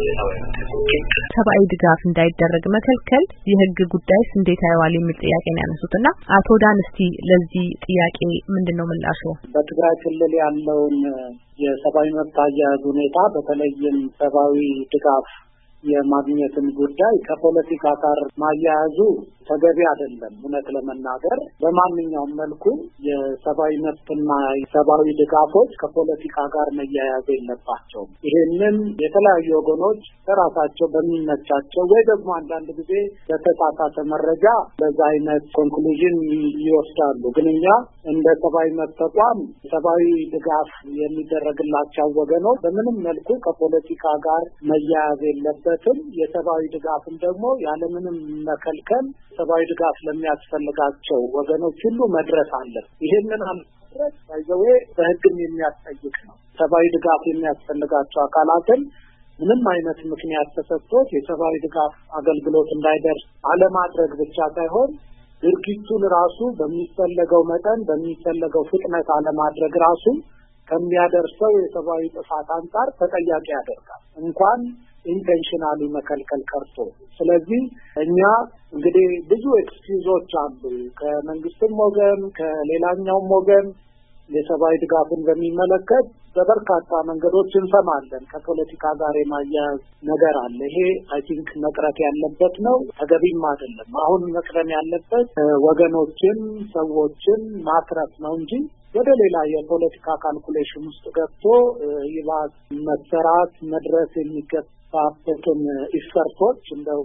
ሰብአዊ ድጋፍ እንዳይደረግ መከልከል የህግ ጉዳይስ እንዴት ያየዋል የሚል ጥያቄ ነው ያነሱትና አቶ ዳን እስቲ ለዚህ ጥያቄ ምንድነው ምላሹ? በትግራይ ክልል ያለውን የሰብአዊ መብት አያያዝ ሁኔታ በተለይም ሰብአዊ ድጋፍ የማግኘትን ጉዳይ ከፖለቲካ ጋር ማያያዙ ተገቢ አይደለም። እውነት ለመናገር በማንኛውም መልኩ የሰብአዊ መብትና የሰብአዊ ድጋፎች ከፖለቲካ ጋር መያያዝ የለባቸውም። ይሄንን የተለያዩ ወገኖች በራሳቸው በሚመቻቸው ወይ ደግሞ አንዳንድ ጊዜ በተሳሳተ መረጃ በዛ አይነት ኮንክሉዥን ይወስዳሉ። ግን እኛ እንደ ሰብአዊ መብት ተቋም ሰብአዊ ድጋፍ የሚደረግላቸው ወገኖች በምንም መልኩ ከፖለቲካ ጋር መያያዝ የለበትም። የሰብአዊ ድጋፍም ደግሞ ያለምንም መከልከል ሰብአዊ ድጋፍ ለሚያስፈልጋቸው ወገኖች ሁሉ መድረስ አለ። ይሄንን አምጥረት ባይዘው በህግም የሚያስጠይቅ ነው። ሰብአዊ ድጋፍ የሚያስፈልጋቸው አካላትን ምንም አይነት ምክንያት ተሰጥቶት የሰብአዊ ድጋፍ አገልግሎት እንዳይደርስ አለማድረግ ብቻ ሳይሆን ድርጊቱን ራሱ በሚፈለገው መጠን በሚፈለገው ፍጥነት አለማድረግ ራሱ ከሚያደርሰው የሰብአዊ ጥፋት አንጻር ተጠያቂ ያደርጋል እንኳን ኢንቴንሽናሊ መከልከል ቀርቶ። ስለዚህ እኛ እንግዲህ ብዙ ኤክስኪውዞች አሉ ከመንግስትም ወገን ከሌላኛውም ወገን የሰብአዊ ድጋፍን በሚመለከት በበርካታ መንገዶች እንሰማለን። ከፖለቲካ ጋር የማያያዝ ነገር አለ። ይሄ አይ ቲንክ መቅረት ያለበት ነው፣ ተገቢም አይደለም። አሁን መቅረም ያለበት ወገኖችን ሰዎችን ማትረፍ ነው እንጂ ወደ ሌላ የፖለቲካ ካልኩሌሽን ውስጥ ገብቶ ይባስ መሰራት መድረስ የሚገባበትን ኢፈርቶች እንደው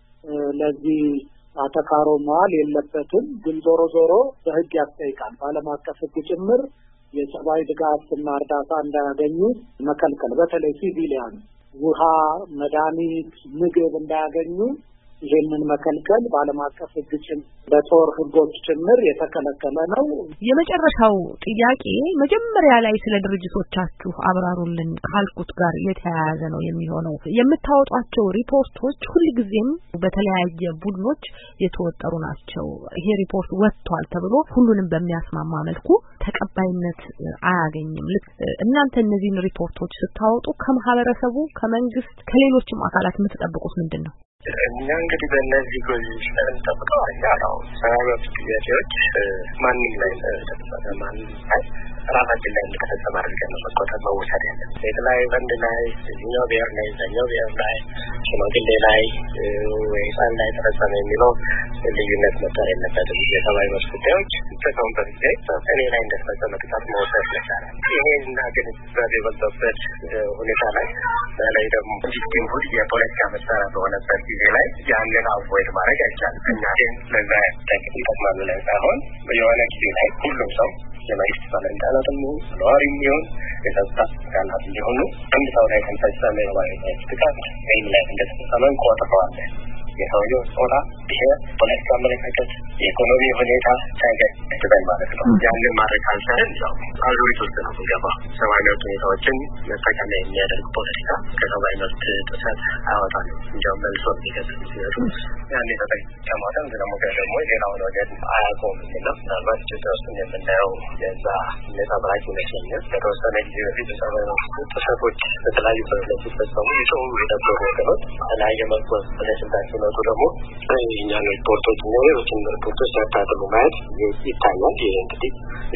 ለዚህ አተካሮ መዋል የለበትም። ግን ዞሮ ዞሮ በህግ ያስጠይቃል። በዓለም አቀፍ ህግ ጭምር የሰብአዊ ድጋፍና እርዳታ እንዳያገኙ መከልከል፣ በተለይ ሲቪሊያን ውሃ፣ መድኃኒት፣ ምግብ እንዳያገኙ ይሄንን መከልከል በዓለም አቀፍ ህግ ጭምር በጦር ህጎች ጭምር የተከለከለ ነው። የመጨረሻው ጥያቄ መጀመሪያ ላይ ስለ ድርጅቶቻችሁ አብራሩልን ካልኩት ጋር የተያያዘ ነው የሚሆነው። የምታወጧቸው ሪፖርቶች ሁልጊዜም በተለያየ ቡድኖች የተወጠሩ ናቸው። ይሄ ሪፖርት ወጥቷል ተብሎ ሁሉንም በሚያስማማ መልኩ ተቀባይነት አያገኝም። እናንተ እነዚህን ሪፖርቶች ስታወጡ ከማህበረሰቡ፣ ከመንግስት፣ ከሌሎችም አካላት የምትጠብቁት ምንድን ነው? እኛ እንግዲህ በእነዚህ ጎጆች ተጠብቀው እኛ ነው ሰራዊት ጥያቄዎች ማንም ላይ ተጠብቀው ማንም ላይ ራሳችን ላይ እንደተፈጸመ አድርገን ነው መቆጠር መወሰድ ያለን። የተለያዩ ወንድ ላይ እኛው ብሔር ላይ እኛው ብሔር ላይ ሽማግሌ ላይ ወይ ህፃን ላይ ተፈጸመ የሚለው ልዩነት መጣር የለበትም። የሰብአዊ መብት ጉዳዮች ተካውንተር ጊዜ እኔ ላይ እንደተፈጸመ ቅጣት መውሰድ ይቻላል። ይሄ እና ግን በደበበት ሁኔታ ላይ ላይ ደግሞ ዲስቲንግ ሁድ የፖለቲካ መሳሪያ በሆነበት ጊዜ ላይ ያንን አቮይድ ማድረግ አይቻልም። እኛ ግን ለዛ ይጠቅማሉ ላይ ሳይሆን የሆነ ጊዜ ላይ ሁሉም ሰው የመንግስት ባለስልጣናትም ይሁን ነዋሪም ይሁን የጸጥታ አካላት እንዲሆኑ አንድ ሰው ላይ ተንፈጸመ የማይነት ጥቃት ወይም ላይ እንደተፈጸመ እንቆጥረዋለን። የሰውየው ጾታ፣ ብሔር፣ ፖለቲካ አመለካከት፣ የኢኮኖሚ ሁኔታ ሳይገድበን ማለት ነው። ያንን ማድረግ ካልቻለን ያው አዙሪት ውስጥ ነው የምንገባው። ሰብአዊ መብት ሁኔታዎችን መጠቀሚያ የሚያደርግ ፖለቲካ ከሰብአዊ መብት ጥሰት አያወጣም። እንዲያውም መልሶ የሚገጥም ሲሄዱ ያን የተጠቀማተን ደግሞ ደግሞ ሌላውን ወገን አያውቀውም እና ምናልባት ኢትዮጵያ ውስጥ የምናየው የዛ ሁኔታ ብራቅ ይመስለኛል። ከተወሰነ ጊዜ በፊት ሰብአዊ መብት ጥሰቶች በተለያዩ ሰዎች ሲፈጸሙ የሰው የነበሩ ወገኖች በተለያየ መልኩ በስልጣን ሲመጡ ደግሞ የእኛን ሪፖርቶች እና ሌሎችን ሪፖርቶች ሲያጣጥሉ ማየት ይታያል። ይህ እንግዲህ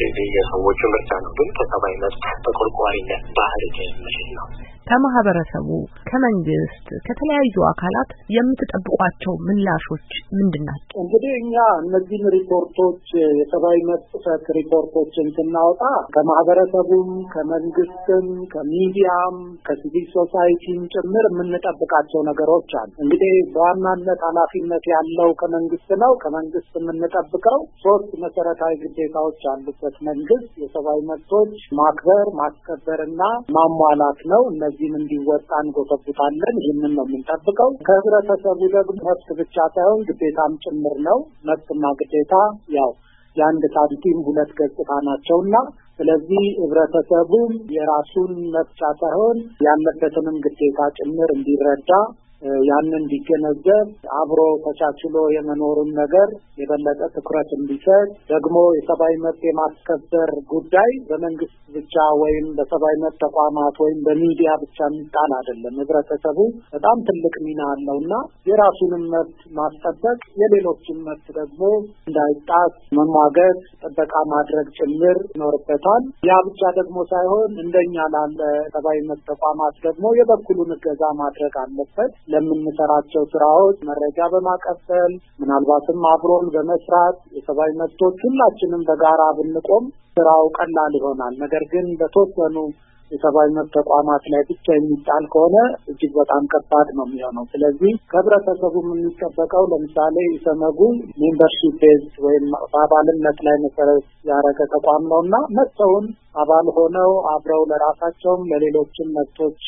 የሰዎቹ ምርጫ ነው፣ ግን ከሰብአዊ መብት ተቆርቋሪነት ባህሪ የሚመስል ነው። ከማህበረሰቡ፣ ከመንግስት፣ ከተለያዩ አካላት የምትጠብቋቸው ምላሾች ምንድን ናቸው? እንግዲህ እኛ እነዚህን ሪፖርቶች የሰብአዊ መብት ጥሰት ሪፖርቶችን ስናወጣ ከማህበረሰቡም፣ ከመንግስትም፣ ከሚዲያም፣ ከሲቪል ሶሳይቲም ጭምር የምንጠብቃቸው ነገሮች አሉ። እንግዲህ በዋናነት ኃላፊነት ያለው ከመንግስት ነው። ከመንግስት የምንጠብቀው ሶስት መሰረታዊ ግዴታዎች አሉበት መንግስት የሰብአዊ መብቶች ማክበር፣ ማስከበርና ማሟላት ነው። እነዚህን እንዲወጣ እንጎተጉታለን። ይህንን ነው የምንጠብቀው። ከህብረተሰቡ ደግሞ መብት ብቻ ሳይሆን ግዴታም ጭምር ነው። መብትና ግዴታ ያው የአንድ ሳንቲም ሁለት ገጽታ ናቸውና ስለዚህ ህብረተሰቡ የራሱን መብት ሳይሆን ያለበትንም ግዴታ ጭምር እንዲረዳ ያንን እንዲገነዘብ አብሮ ተቻችሎ የመኖሩን ነገር የበለጠ ትኩረት እንዲሰጥ ደግሞ የሰብአዊ መብት የማስከበር ጉዳይ በመንግስት ብቻ ወይም በሰብአዊ መብት ተቋማት ወይም በሚዲያ ብቻ የሚጣል አይደለም። ህብረተሰቡ በጣም ትልቅ ሚና አለውና የራሱንም መብት ማስጠበቅ የሌሎችን መብት ደግሞ እንዳይጣስ መሟገት፣ ጥበቃ ማድረግ ጭምር ይኖርበታል። ያ ብቻ ደግሞ ሳይሆን እንደኛ ላለ ሰብአዊ መብት ተቋማት ደግሞ የበኩሉን እገዛ ማድረግ አለበት። ለምንሰራቸው ስራዎች መረጃ በማቀበል ምናልባትም አብሮን በመስራት የሰብአዊ መብቶች ሁላችንም በጋራ ብንቆም ስራው ቀላል ይሆናል። ነገር ግን በተወሰኑ የሰብአዊ መብት ተቋማት ላይ ብቻ የሚጣል ከሆነ እጅግ በጣም ከባድ ነው የሚሆነው። ስለዚህ ከህብረተሰቡ የሚጠበቀው ለምሳሌ ኢሰመጉ ሜምበርሺፕ ቤዝ ወይም በአባልነት ላይ መሰረት ያደረገ ተቋም ነውና መጥተውን አባል ሆነው አብረው ለራሳቸውም ለሌሎችም መብቶች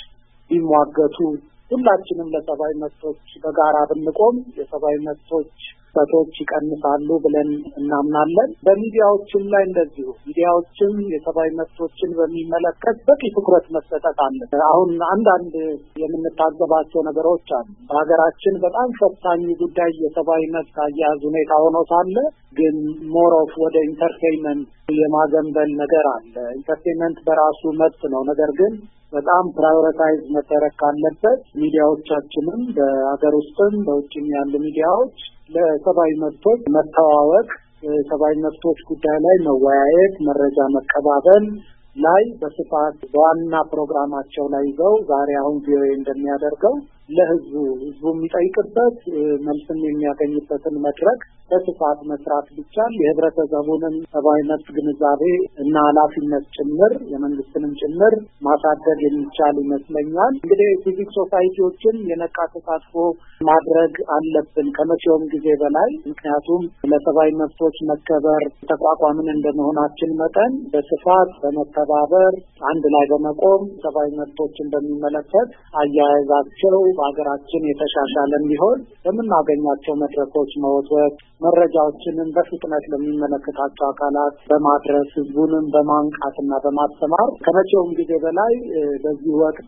ቢሟገቱ ሁላችንም ለሰብአዊ መብቶች በጋራ ብንቆም የሰብአዊ መብቶች ጥሰቶች ይቀንሳሉ ብለን እናምናለን። በሚዲያዎችም ላይ እንደዚሁ ሚዲያዎችም የሰብአዊ መብቶችን በሚመለከት በቂ ትኩረት መሰጠት አለ። አሁን አንዳንድ የምንታዘባቸው ነገሮች አሉ። በሀገራችን በጣም ፈታኝ ጉዳይ የሰብአዊ መብት አያያዝ ሁኔታ ሆኖ ሳለ ግን ሞር ኦፍ ወደ ኢንተርቴይንመንት የማዘንበል ነገር አለ። ኢንተርቴይንመንት በራሱ መብት ነው። ነገር ግን በጣም ፕራዮሪታይዝ መደረግ ካለበት ሚዲያዎቻችንም በሀገር ውስጥም በውጭም ያሉ ሚዲያዎች ለሰብአዊ መብቶች መተዋወቅ፣ ሰብአዊ መብቶች ጉዳይ ላይ መወያየት፣ መረጃ መቀባበል ላይ በስፋት በዋና ፕሮግራማቸው ላይ ይዘው ዛሬ አሁን ቪኦኤ እንደሚያደርገው ለህዝቡ ህዝቡ የሚጠይቅበት መልስም የሚያገኝበትን መድረክ በስፋት መስራት ቢቻል የህብረተሰቡንም ሰብአዊ መብት ግንዛቤ እና ኃላፊነት ጭምር የመንግስትንም ጭምር ማሳደግ የሚቻል ይመስለኛል። እንግዲህ ሲቪክ ሶሳይቲዎችን የነቃ ተሳትፎ ማድረግ አለብን ከመቼውም ጊዜ በላይ። ምክንያቱም ለሰብአዊ መብቶች መከበር ተቋቋምን እንደመሆናችን መጠን በስፋት በመተባበር አንድ ላይ በመቆም ሰብአዊ መብቶችን በሚመለከት አያያዛቸው በሀገራችን የተሻሻለ እንዲሆን በምናገኛቸው መድረኮች መወትወት፣ መረጃዎችንን በፍጥነት ለሚመለከታቸው አካላት በማድረስ ህዝቡንም በማንቃትና በማስተማር ከመቼውም ጊዜ በላይ በዚህ ወቅት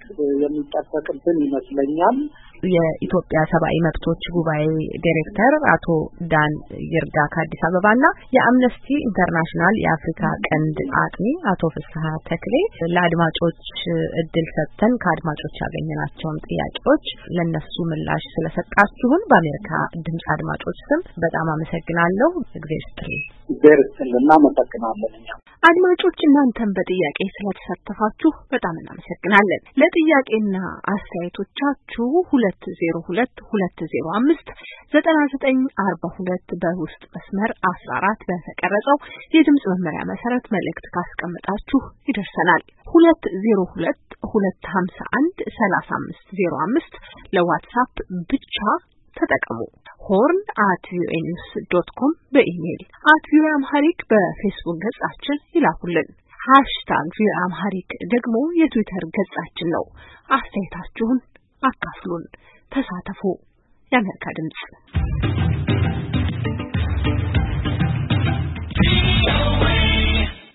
የሚጠበቅብን ይመስለኛል። የኢትዮጵያ ሰብአዊ መብቶች ጉባኤ ዳይሬክተር አቶ ዳን ይርጋ ከአዲስ አበባና የአምነስቲ ኢንተርናሽናል የአፍሪካ ቀንድ አጥኚ አቶ ፍስሐ ተክሌ ለአድማጮች እድል ሰጥተን ከአድማጮች ያገኘናቸውን ጥያቄዎች ለነሱ ምላሽ ስለሰጣችሁን በአሜሪካ ድምጽ አድማጮች ስም በጣም አመሰግናለሁ። እግዚአብሔር ይስጥልኝ። እግዚአብሔር ይስጥልኝ። እናመሰግናለን። አድማጮች እናንተም በጥያቄ ስለተሳተፋችሁ በጣም እናመሰግናለን። ለጥያቄና አስተያየቶቻችሁ ሁለት ዜሮ ሁለት ሁለት ዜሮ አምስት ዘጠና ዘጠኝ አርባ ሁለት በውስጥ መስመር አስራ አራት በተቀረጸው የድምጽ መመሪያ መሰረት መልእክት ካስቀመጣችሁ ይደርሰናል። ሁለት ዜሮ ሁለት ሁለት ሀምሳ አንድ ሰላሳ አምስት ዜሮ አምስት ለዋትስአፕ ብቻ ተጠቀሙ። ሆርን አት ቪ ኦ ኤ ኒውስ ዶት ኮም በኢሜል አት ቪ ኦ ኤ አምሃሪክ በፌስቡክ ገጻችን ይላኩልን። ሃሽታግ ቪ ኦ ኤ አምሃሪክ ደግሞ የትዊተር ገጻችን ነው። አስተያየታችሁን አካፍሉን፣ ተሳተፉ። የአሜሪካ ድምጽ